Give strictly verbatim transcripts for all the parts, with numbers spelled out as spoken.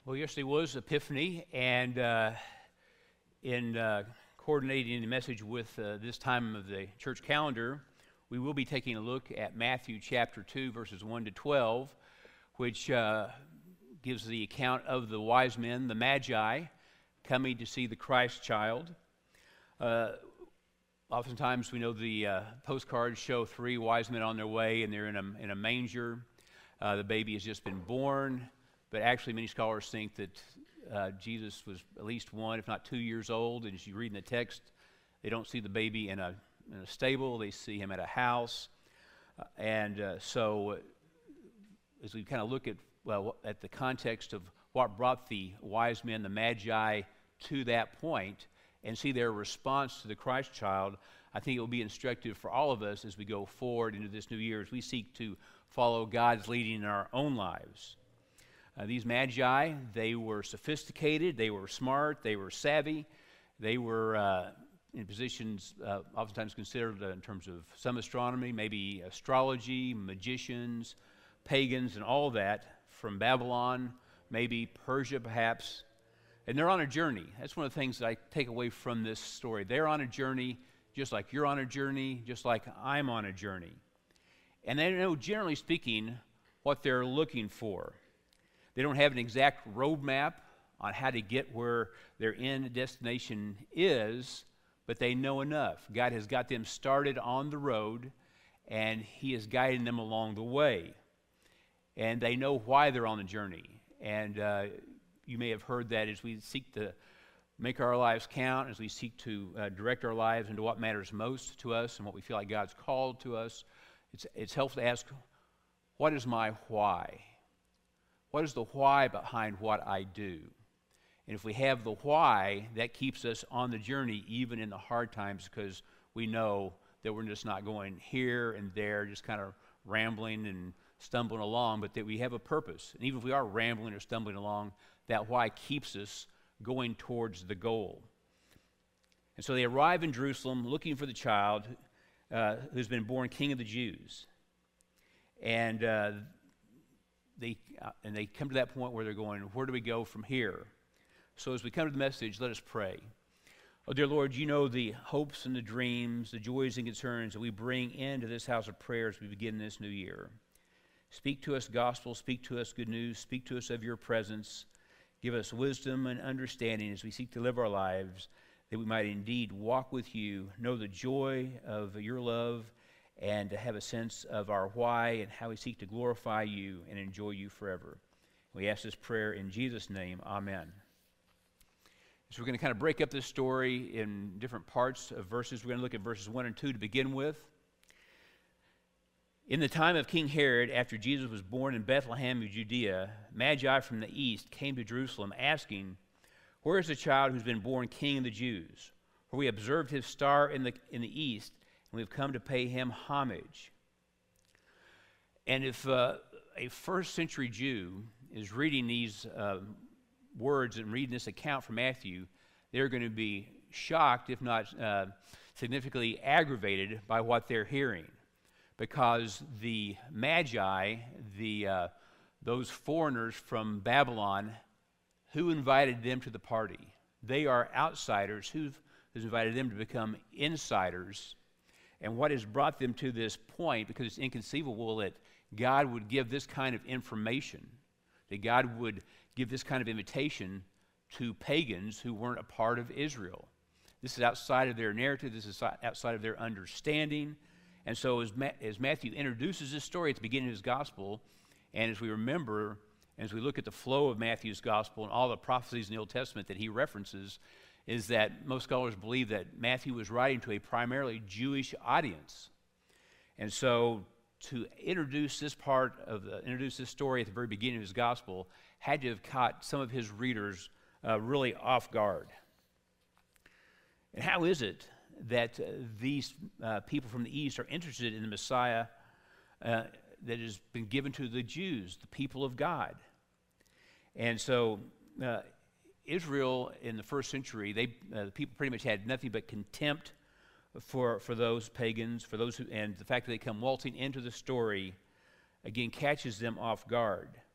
Well, yesterday was Epiphany, and uh, in uh, coordinating the message with uh, this time of the church calendar, we will be taking a look at Matthew chapter two, verses one to twelve, which uh, gives the account of the wise men, the Magi, coming to see the Christ child. Uh, oftentimes, we know the uh, postcards show three wise men on their way, and they're in a, in a manger. Uh, the baby has just been born. But actually, many scholars think that uh, Jesus was at least one, if not two years old. And as you read in the text, they don't see the baby in a, in a stable. They see him at a house. Uh, and uh, so as we kind of look at, well, at the context of what brought the wise men, the Magi, to that point and see their response to the Christ child, I think it will be instructive for all of us as we go forward into this new year, as we seek to follow God's leading in our own lives. Uh, these Magi, they were sophisticated, they were smart, they were savvy, they were uh, in positions uh, oftentimes considered uh, in terms of some astronomy, maybe astrology, magicians, pagans, and all that, from Babylon, maybe Persia perhaps. And they're on a journey. That's one of the things that I take away from this story. They're on a journey just like you're on a journey, just like I'm on a journey. And they know, generally speaking, what they're looking for. They don't have an exact roadmap on how to get where their end destination is, but they know enough. God has got them started on the road, and He is guiding them along the way. And they know why they're on the journey. And uh, you may have heard that as we seek to make our lives count, as we seek to uh, direct our lives into what matters most to us and what we feel like God's called to us, it's, it's helpful to ask, what is my why? What is the why behind what I do? And if we have the why, that keeps us on the journey even in the hard times, because we know that we're just not going here and there, just kind of rambling and stumbling along, but that we have a purpose. And even if we are rambling or stumbling along, that why keeps us going towards the goal. And so they arrive in Jerusalem looking for the child uh, who's been born King of the Jews. And uh, They, uh, and they come to that point where they're going, where do we go from here? So as we come to the message, let us pray. Oh, dear Lord, you know the hopes and the dreams, the joys and concerns that we bring into this house of prayer as we begin this new year. Speak to us gospel, speak to us good news, speak to us of your presence. Give us wisdom and understanding as we seek to live our lives, that we might indeed walk with you, know the joy of your love, and to have a sense of our why and how we seek to glorify you and enjoy you forever. We ask this prayer in Jesus' name, amen. So we're going to kind of break up this story in different parts of verses. We're going to look at verses one and two to begin with. In the time of King Herod, after Jesus was born in Bethlehem of Judea, Magi from the east came to Jerusalem asking, "Where is the child who's been born King of the Jews? For we observed his star in the, in the east, and we've come to pay him homage." And if uh, a first century Jew is reading these uh, words and reading this account from Matthew, they're going to be shocked, if not uh, significantly aggravated by what they're hearing. Because the Magi, the uh, those foreigners from Babylon, who invited them to the party? They are outsiders. Who've, who's invited them to become insiders? And what has brought them to this point, because it's inconceivable that God would give this kind of information, that God would give this kind of invitation to pagans who weren't a part of Israel. This is outside of their narrative. This is outside of their understanding. And so as, Ma- as Matthew introduces this story at the beginning of his gospel, and as we remember, as we look at the flow of Matthew's gospel and all the prophecies in the Old Testament that he references, is that most scholars believe that Matthew was writing to a primarily Jewish audience. And so to introduce this part of the, introduce this story at the very beginning of his gospel had to have caught some of his readers uh, really off guard. And how is it that uh, these uh, people from the east are interested in the Messiah uh, that has been given to the Jews, the people of God? And so uh, Israel in the first century, they uh, the people pretty much had nothing but contempt for for those pagans, for those who, and the fact that they come waltzing into the story again catches them off guard.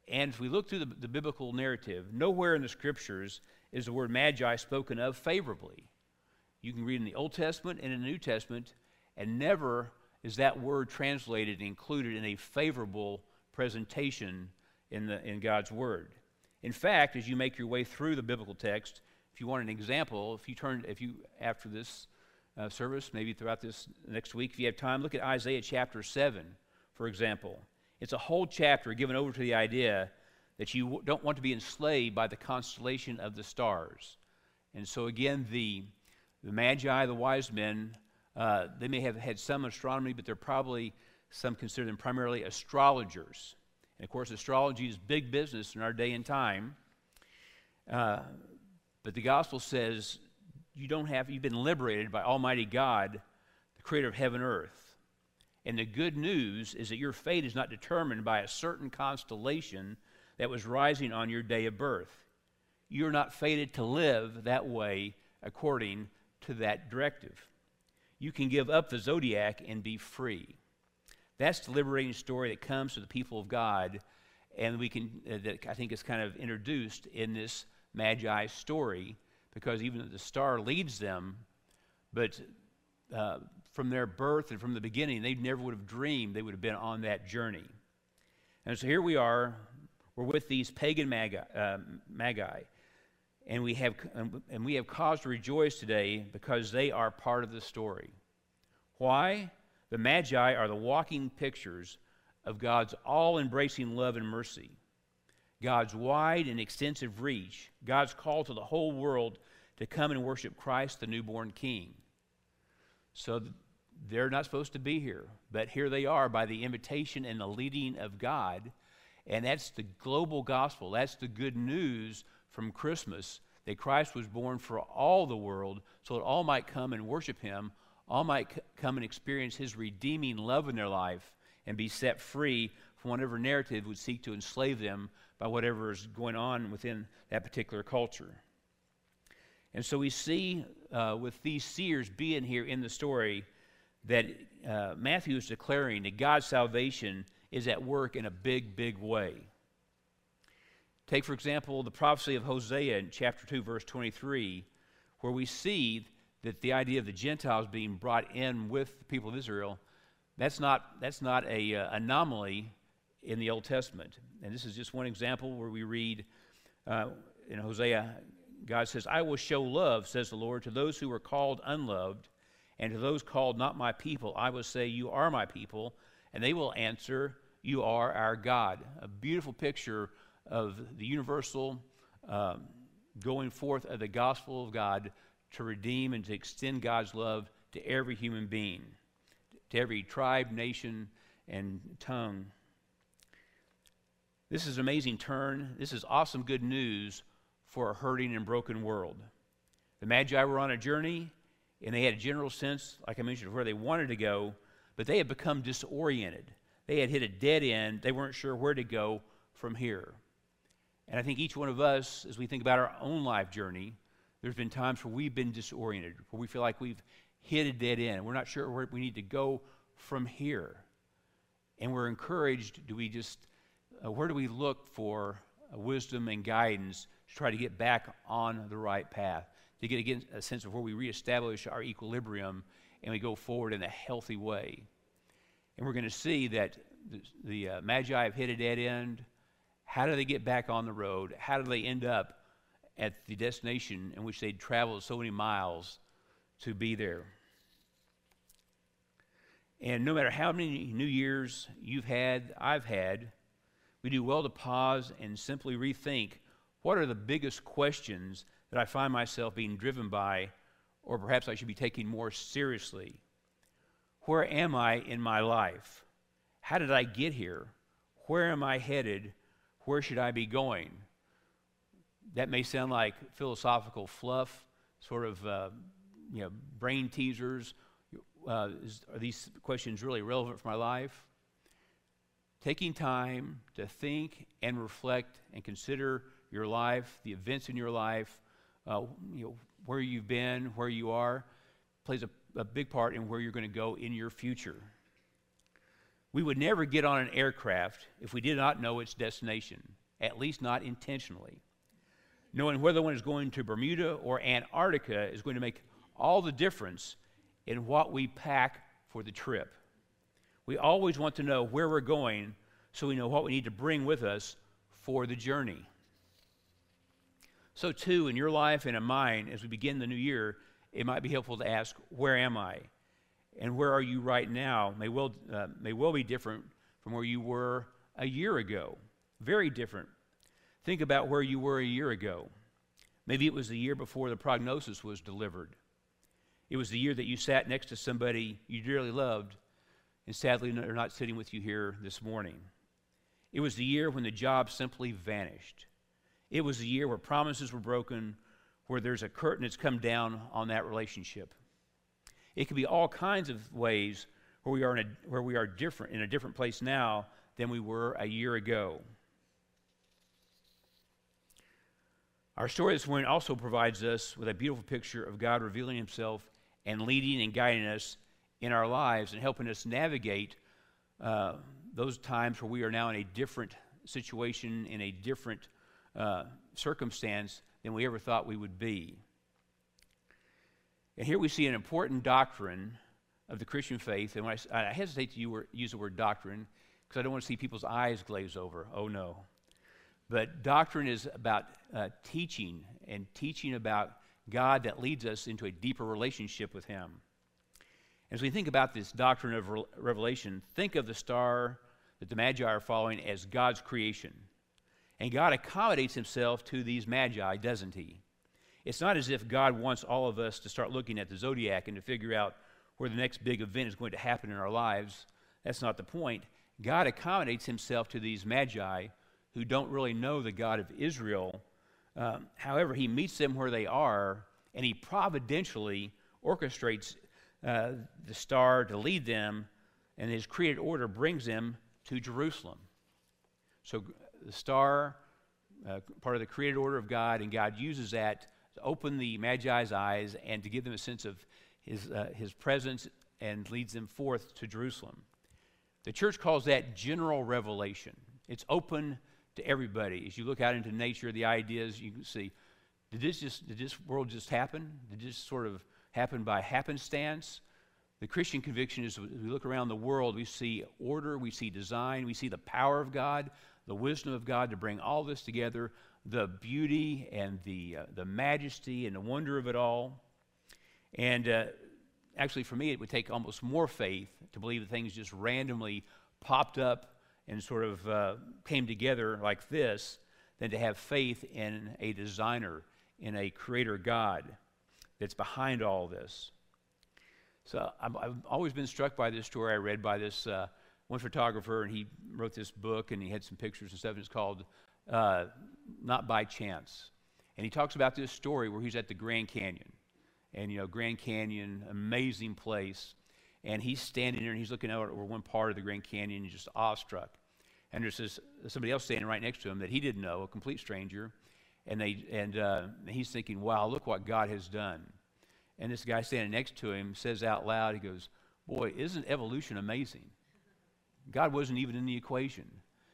And if we look through the, the biblical narrative, nowhere in the Scriptures is the word magi spoken of favorably. You can read in the Old Testament and in the New Testament, and never is that word translated and included in a favorable presentation in, the, in God's Word. In fact, as you make your way through the biblical text, if you want an example, if you turn, if you, after this uh, service, maybe throughout this next week, if you have time, look at Isaiah chapter seven, for example. It's a whole chapter given over to the idea that you w- don't want to be enslaved by the constellation of the stars. And so again, the, the Magi, the wise men, uh, they may have had some astronomy, but they're probably, some consider them primarily astrologers. And of course, astrology is big business in our day and time. Uh, but the gospel says you don't have, you've been liberated by Almighty God, the creator of heaven and earth. And the good news is that your fate is not determined by a certain constellation that was rising on your day of birth. You're not fated to live that way according to that directive. You can give up the zodiac and be free. That's the liberating story that comes to the people of God, and we can uh, that I think is kind of introduced in this Magi story, because even the star leads them, but uh, from their birth and from the beginning, they never would have dreamed they would have been on that journey. And so here we are, we're with these pagan magi, uh, magi and we have and we have cause to rejoice today because they are part of the story. Why? The Magi are the walking pictures of God's all-embracing love and mercy, God's wide and extensive reach, God's call to the whole world to come and worship Christ, the newborn King. So they're not supposed to be here, but here they are by the invitation and the leading of God, and that's the global gospel. That's the good news from Christmas, that Christ was born for all the world so that all might come and worship him, all might c- come and experience his redeeming love in their life and be set free from whatever narrative would seek to enslave them by whatever is going on within that particular culture. And so we see uh, with these seers being here in the story that uh, Matthew is declaring that God's salvation is at work in a big, big way. Take, for example, the prophecy of Hosea in chapter two, verse twenty-three, where we see that the idea of the Gentiles being brought in with the people of Israel, that's not, that's not a uh, anomaly in the Old Testament. And this is just one example where we read uh, in Hosea, God says, I will show love, says the Lord, to those who are called unloved, and to those called not my people, I will say, you are my people, and they will answer, you are our God. A beautiful picture of the universal um, going forth of the gospel of God to redeem and to extend God's love to every human being, to every tribe, nation, and tongue. This is an amazing turn. This is awesome good news for a hurting and broken world. The Magi were on a journey, and they had a general sense, like I mentioned, of where they wanted to go, but they had become disoriented. They had hit a dead end. They weren't sure where to go from here. And I think each one of us, as we think about our own life journey, there's been times where we've been disoriented, where we feel like we've hit a dead end. We're not sure where we need to go from here. And we're encouraged, do we just, uh, where do we look for uh, wisdom and guidance to try to get back on the right path, to get again a sense of where we reestablish our equilibrium and we go forward in a healthy way. And we're going to see that the, the uh, Magi have hit a dead end. How do they get back on the road? How do they end up at the destination in which they'd traveled so many miles to be there? And no matter how many New Years you've had, I've had, we do well to pause and simply rethink, what are the biggest questions that I find myself being driven by, or perhaps I should be taking more seriously? Where am I in my life? How did I get here? Where am I headed? Where should I be going? That may sound like philosophical fluff, sort of uh, you know, brain teasers. Uh, is, are these questions really relevant for my life? Taking time to think and reflect and consider your life, the events in your life, uh, you know, where you've been, where you are, plays a, a big part in where you're going to go in your future. We would never get on an aircraft if we did not know its destination, at least not intentionally. Knowing whether one is going to Bermuda or Antarctica is going to make all the difference in what we pack for the trip. We always want to know where we're going so we know what we need to bring with us for the journey. So too, in your life and in mine, as we begin the new year, it might be helpful to ask, where am I? And where are you right now may well, uh, may well be different from where you were a year ago. Very different. Think about where you were a year ago. Maybe it was the year before the prognosis was delivered. It was the year that you sat next to somebody you dearly loved, and sadly they're not sitting with you here this morning. It was the year when the job simply vanished. It was the year where promises were broken, where there's a curtain that's come down on that relationship. It could be all kinds of ways where we are in a, where we are different, in a different place now than we were a year ago. Our story this morning also provides us with a beautiful picture of God revealing himself and leading and guiding us in our lives and helping us navigate uh, those times where we are now in a different situation, in a different uh, circumstance than we ever thought we would be. And here we see an important doctrine of the Christian faith, and when I, I hesitate to use the word doctrine because I don't want to see people's eyes glaze over. Oh no. But doctrine is about uh, teaching, and teaching about God that leads us into a deeper relationship with him. As we think about this doctrine of re- revelation, think of the star that the Magi are following as God's creation. And God accommodates himself to these Magi, doesn't he? It's not as if God wants all of us to start looking at the zodiac and to figure out where the next big event is going to happen in our lives. That's not the point. God accommodates himself to these Magi who don't really know the God of Israel. Um, however, he meets them where they are, and he providentially orchestrates uh, the star to lead them, and his created order brings them to Jerusalem. So the star, uh, part of the created order of God, and God uses that to open the Magi's eyes and to give them a sense of his, uh, his presence, and leads them forth to Jerusalem. The church calls that general revelation. It's open to everybody. As you look out into nature, the ideas, you can see, did this just did this world just happen? Did this sort of happen by happenstance? The Christian conviction is, as we look around the world, we see order, we see design, we see the power of God, the wisdom of God to bring all this together, the beauty and the uh, the majesty and the wonder of it all. And uh, actually, for me, it would take almost more faith to believe that things just randomly popped up and sort of uh, came together like this than to have faith in a designer, in a creator God that's behind all this. So I'm, I've always been struck by this story I read by this uh, one photographer, and he wrote this book, and he had some pictures and stuff, and it's called uh, Not by Chance. And he talks about this story where he's at the Grand Canyon. And, you know, Grand Canyon, amazing place. And he's standing there, and he's looking out over one part of the Grand Canyon, and just awestruck. And there's this, somebody else standing right next to him that he didn't know, a complete stranger. And they and uh, he's thinking, wow, look what God has done. And this guy standing next to him says out loud, he goes, boy, isn't evolution amazing? God wasn't even in the equation.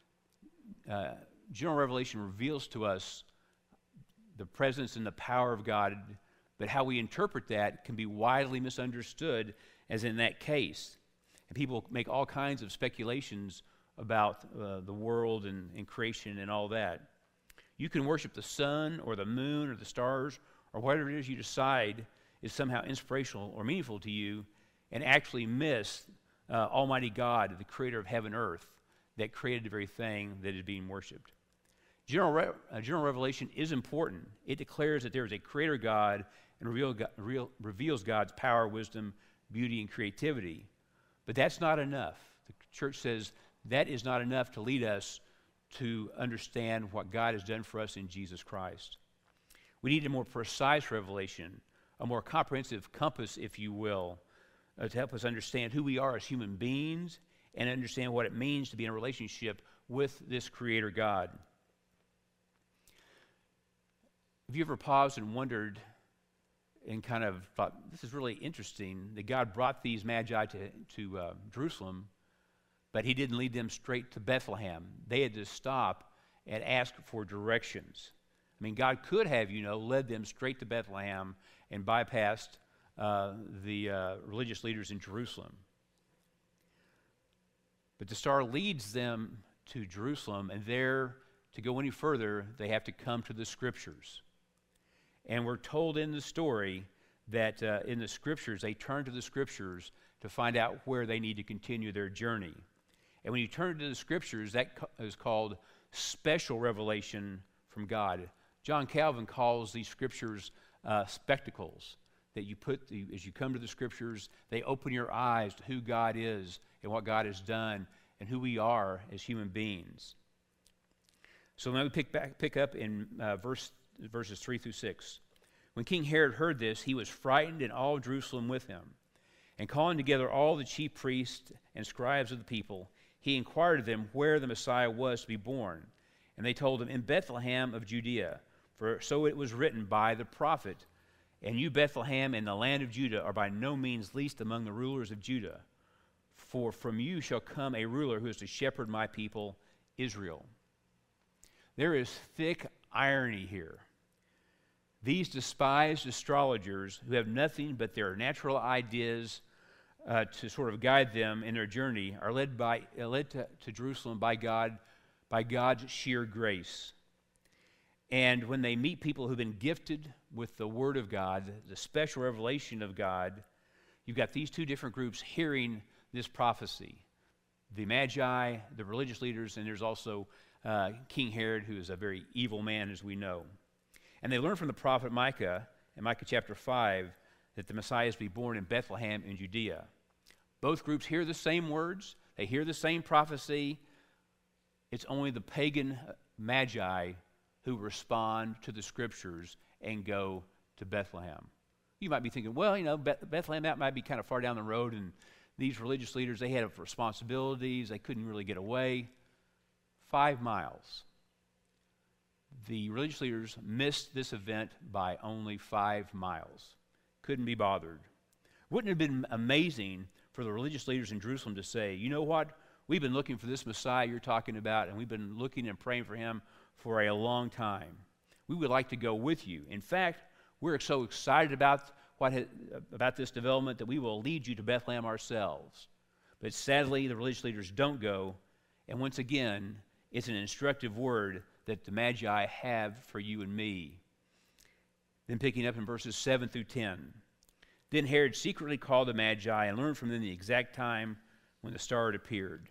Uh, general revelation reveals to us the presence and the power of God, but how we interpret that can be widely misunderstood, as in that case. And people make all kinds of speculations about uh, the world and, and creation and all that. You can worship the sun or the moon or the stars or whatever it is you decide is somehow inspirational or meaningful to you, and actually miss uh, Almighty God, the creator of heaven and earth, that created the very thing that is being worshipped. General, re- uh, general revelation is important. It declares that there is a creator God and reveal God, real, reveals God's power, wisdom, beauty, and creativity. But that's not enough. The church says that is not enough to lead us to understand what God has done for us in Jesus Christ. We need a more precise revelation, a more comprehensive compass, if you will, uh, to help us understand who we are as human beings and understand what it means to be in a relationship with this Creator God. Have you ever paused and wondered and kind of thought, this is really interesting that God brought these Magi to, to uh, Jerusalem, but he didn't lead them straight to Bethlehem. They had to stop and ask for directions. I mean, God could have, you know, led them straight to Bethlehem and bypassed uh, the uh, religious leaders in Jerusalem. But the star leads them to Jerusalem, and there, to go any further, they have to come to the Scriptures. And we're told in the story that uh, in the Scriptures, they turn to the Scriptures to find out where they need to continue their journey. And when you turn to the Scriptures, that is called special revelation from God. John Calvin calls these Scriptures uh, spectacles, that you put, the, as you come to the Scriptures, they open your eyes to who God is and what God has done and who we are as human beings. So now we pick, back, pick up in uh, verse, verses three through six. When King Herod heard this, he was frightened, and all of Jerusalem with him. And calling together all the chief priests and scribes of the people, he inquired of them where the Messiah was to be born. And they told him, in Bethlehem of Judea, for so it was written by the prophet, and you, Bethlehem, in the land of Judah, are by no means least among the rulers of Judah. For from you shall come a ruler who is to shepherd my people, Israel. There is thick irony here. These despised astrologers who have nothing but their natural ideas uh, to sort of guide them in their journey are led, by, uh, led to, to Jerusalem by God, by God's sheer grace. And when they meet people who've been gifted with the Word of God, the special revelation of God, you've got these two different groups hearing this prophecy. The Magi, the religious leaders, and there's also uh, King Herod, who is a very evil man, as we know. And they learn from the prophet Micah, in Micah chapter five, that the Messiah is to be born in Bethlehem in Judea. Both groups hear the same words. They hear the same prophecy. It's only the pagan Magi who respond to the Scriptures and go to Bethlehem. You might be thinking, well, you know, Bethlehem, that might be kind of far down the road, and these religious leaders, they had responsibilities. They couldn't really get away. Five miles. The religious leaders missed this event by only five miles. Couldn't be bothered. Wouldn't it have been amazing for the religious leaders in Jerusalem to say, you know what? We've been looking for this Messiah you're talking about, and we've been looking and praying for him for a long time. We would like to go with you. In fact, we're so excited about what ha- about this development that we will lead you to Bethlehem ourselves. But sadly, the religious leaders don't go, and once again, it's an instructive word that the Magi have for you and me. Then picking up in verses seven through ten. Then Herod secretly called the Magi and learned from them the exact time when the star had appeared.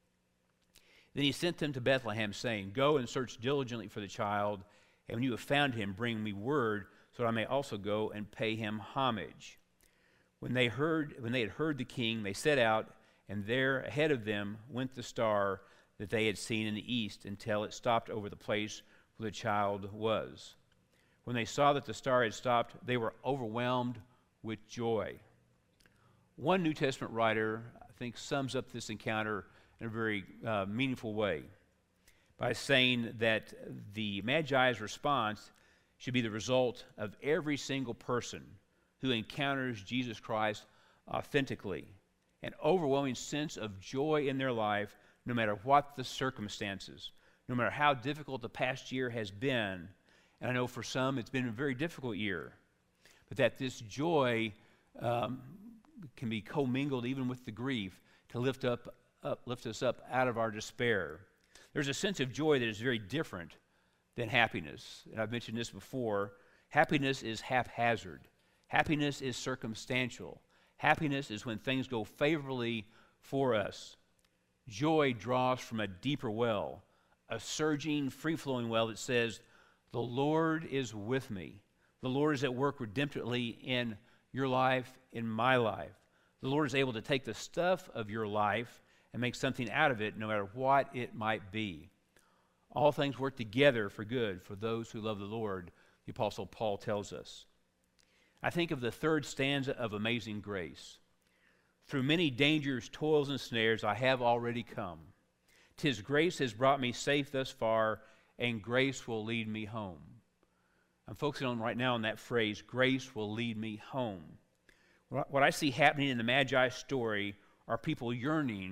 Then he sent them to Bethlehem, saying, go and search diligently for the child, and when you have found him, bring me word, so that I may also go and pay him homage. When they heard, when they had heard the king, they set out, and there ahead of them went the star that they had seen in the east, until it stopped over the place where the child was. When they saw that the star had stopped, they were overwhelmed with joy. One New Testament writer, I think, sums up this encounter in a very uh, meaningful way by saying that the Magi's response should be the result of every single person who encounters Jesus Christ authentically, an overwhelming sense of joy in their life, no matter what the circumstances, no matter how difficult the past year has been. And I know for some it's been a very difficult year, but that this joy um, can be commingled even with the grief to lift up, up, lift us up out of our despair. There's a sense of joy that is very different than happiness. And I've mentioned this before. Happiness is haphazard. Happiness is circumstantial. Happiness is when things go favorably for us. Joy draws from a deeper well, a surging, free-flowing well that says, the Lord is with me. The Lord is at work redemptively in your life, in my life. The Lord is able to take the stuff of your life and make something out of it, no matter what it might be. All things work together for good for those who love the Lord, the Apostle Paul tells us. I think of the third stanza of Amazing Grace. Through many dangers, toils, and snares, I have already come. 'Tis grace has brought me safe thus far, and grace will lead me home. I'm focusing on right now on that phrase, grace will lead me home. What I see happening in the Magi story are people yearning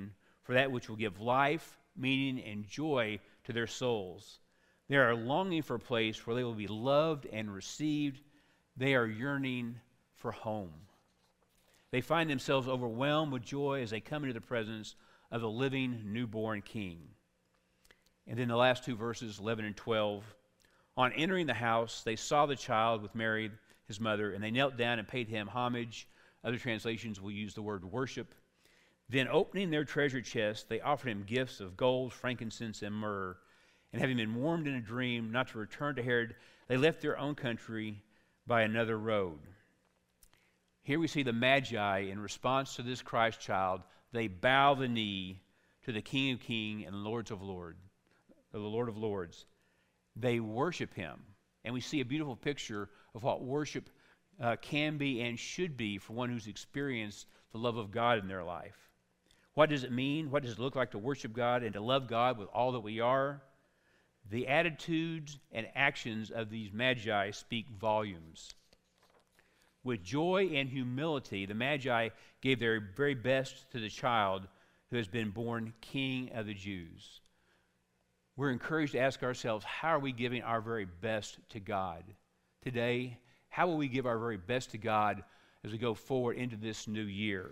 for that which will give life, meaning, and joy to their souls. They are longing for a place where they will be loved and received. They are yearning for home. They find themselves overwhelmed with joy as they come into the presence of the living newborn King. And then the last two verses, eleven and twelve. On entering the house, they saw the child with Mary, his mother, and they knelt down and paid him homage. Other translations will use the word worship. Then opening their treasure chest, they offered him gifts of gold, frankincense, and myrrh. And having been warned in a dream not to return to Herod, they left their own country by another road. Here we see the Magi, in response to this Christ child, they bow the knee to the King of Kings and Lords of Lords, the Lord of Lords. They worship him. And we see a beautiful picture of what worship uh, can be and should be for one who's experienced the love of God in their life. What does it mean? What does it look like to worship God and to love God with all that we are? The attitudes and actions of these Magi speak volumes. With joy and humility, the Magi gave their very best to the child who has been born King of the Jews. We're encouraged to ask ourselves, how are we giving our very best to God? Today, how will we give our very best to God as we go forward into this new year?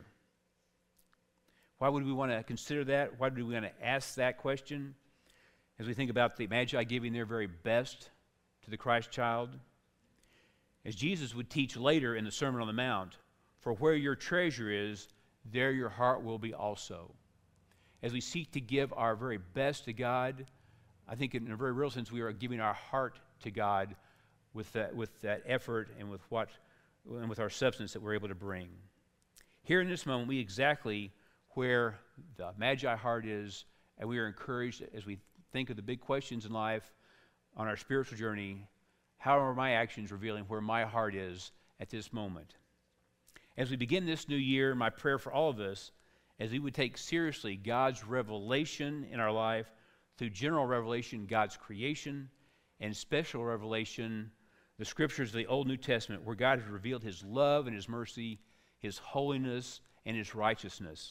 Why would we want to consider that? Why do we want to ask that question? As we think about the Magi giving their very best to the Christ child, as Jesus would teach later in the Sermon on the Mount, for where your treasure is, there your heart will be also. As we seek to give our very best to God, I think in a very real sense we are giving our heart to God with that, with that effort and with what and with our substance that we're able to bring. Here in this moment, we exactly where the Magi heart is, and we are encouraged as we think of the big questions in life on our spiritual journey. How are my actions revealing where my heart is at this moment? As we begin this new year, my prayer for all of us, as we would take seriously God's revelation in our life, through general revelation, God's creation, and special revelation, the scriptures of the Old New Testament, where God has revealed his love and his mercy, his holiness, and his righteousness.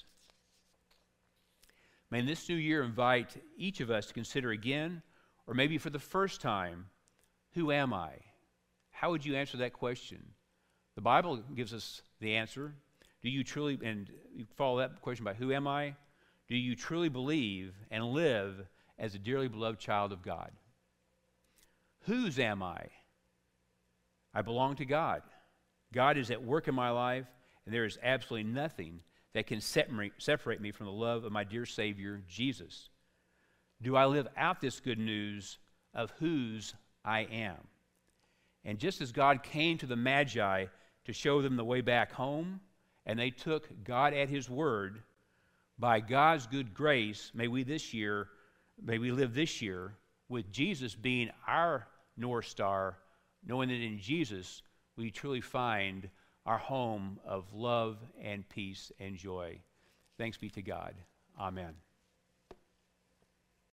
May this new year invite each of us to consider again, or maybe for the first time, who am I? How would you answer that question? The Bible gives us the answer. Do you truly, and you follow that question by who am I? Do you truly believe and live as a dearly beloved child of God? Whose am I? I belong to God. God is at work in my life, and there is absolutely nothing that can separate me from the love of my dear Savior, Jesus. Do I live out this good news of whose I am? And just as God came to the Magi to show them the way back home, and they took God at his word, by God's good grace, may we this year, may we live this year with Jesus being our North Star, knowing that in Jesus we truly find our home of love and peace and joy. Thanks be to God. Amen.